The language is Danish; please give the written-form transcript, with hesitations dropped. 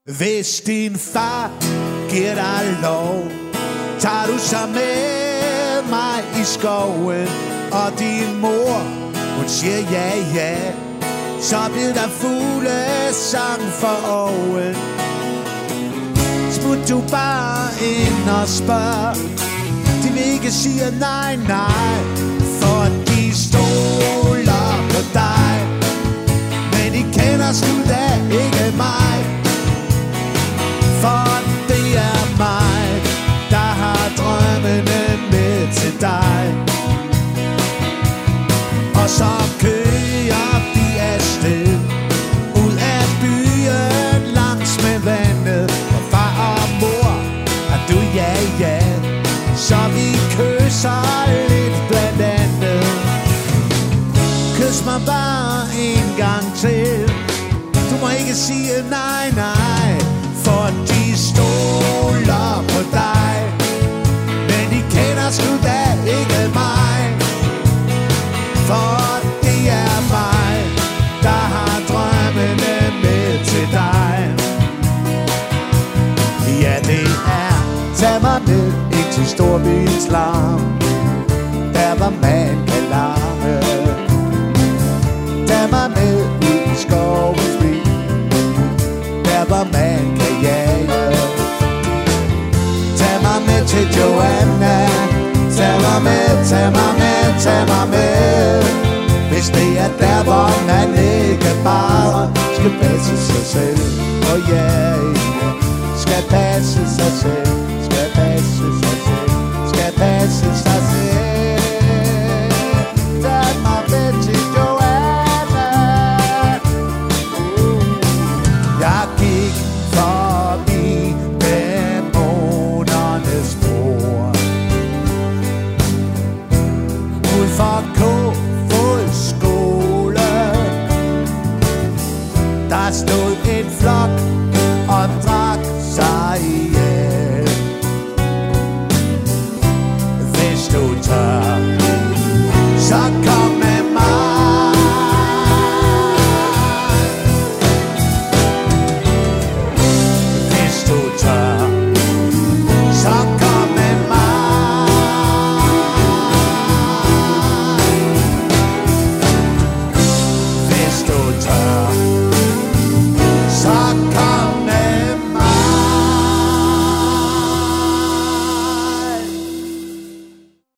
Hvis din far giver dig lov, tager du så med mig i skoven, og din mor, hun siger ja, ja, så bliver der fuglesang for oven. Smut du bare ind og spørg, de vil ikke sige nej, nej, for de stoler på dig, men de kender sgu da ikke mig. For det er mig, der har drømmene med til dig. Og så kører vi afsted ud af byen langs med vandet. Og far og mor, og du ja, ja, så vi kysser lidt blandt andet. Kys mig bare en gang til, du må ikke sige nej, nej, for de stoler på dig, men de kender sgu da ikke mig. For det er mig, der har drømmene med til dig. Ja, det er, tag mig med ind til storbyens larm, der hvor man kan larme. Tag mig med ud i skovens by, der hvor man kan jage. Tag mig med til Joanna, tag mig med, tag mig med, tag mig med. Hvis det er der, hvor man ikke bare skal passe sig selv. Og ja, ja, skal passe sig selv, skal passe sig selv, skal passe sig selv. Tag mig med til Joanna. Jeg gik forbi dæmonernes bord ud for Kofoeds skole. Der stod en flok og drak sig